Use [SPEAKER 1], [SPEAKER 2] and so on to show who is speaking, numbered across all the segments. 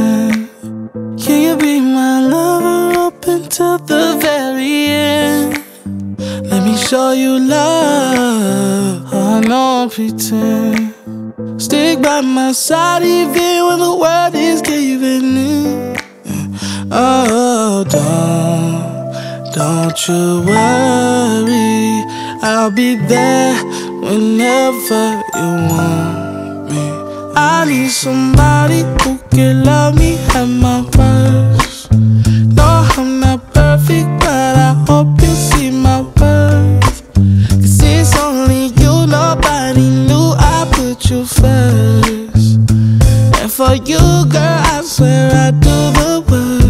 [SPEAKER 1] pretend? Can you be my lover up until the very end? Let me show you love. Oh, no pretend. Stick by my side even when the world is giving in. Oh, don't you worry, I'll be there whenever you want me. I need somebody who can love me at my worst. No, I'm not perfect, but I hope you see my worth. 'Cause it's only you, nobody knew I put you first. And for you, girl, I swear I do the worst.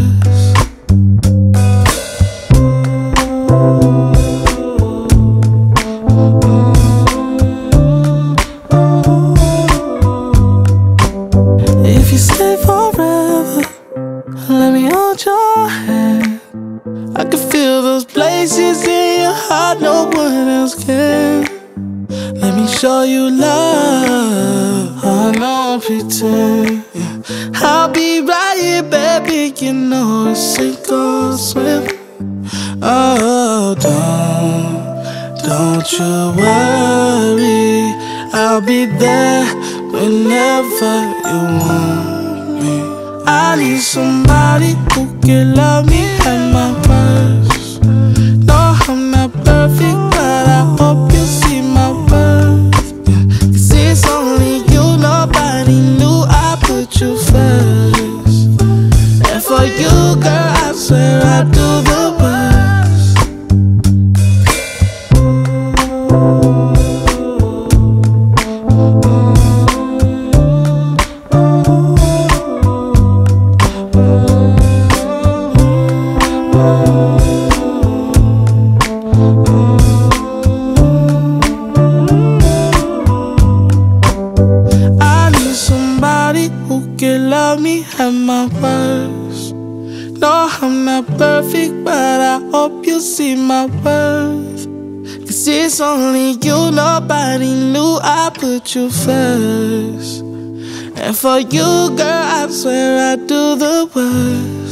[SPEAKER 1] If you stay forever, let me hold your hand. I can feel those places in your heart no one else can. Let me show you love. Oh, no pretend. I'll be right here, baby. You know it's sink or swim. Oh, don't you worry, I'll be there whenever you want me. I need somebody who can love me at my worst. No, I'm not perfect, but I hope you see my worth. 'Cause it's only you, nobody knew I put you first. And for you, girl, I swear I do the worst. I need somebody who can love me at my worst. No, I'm not perfect, but I hope you see my worth. 'Cause it's only you, nobody knew I put you first. And for you, girl, I swear I do the worst.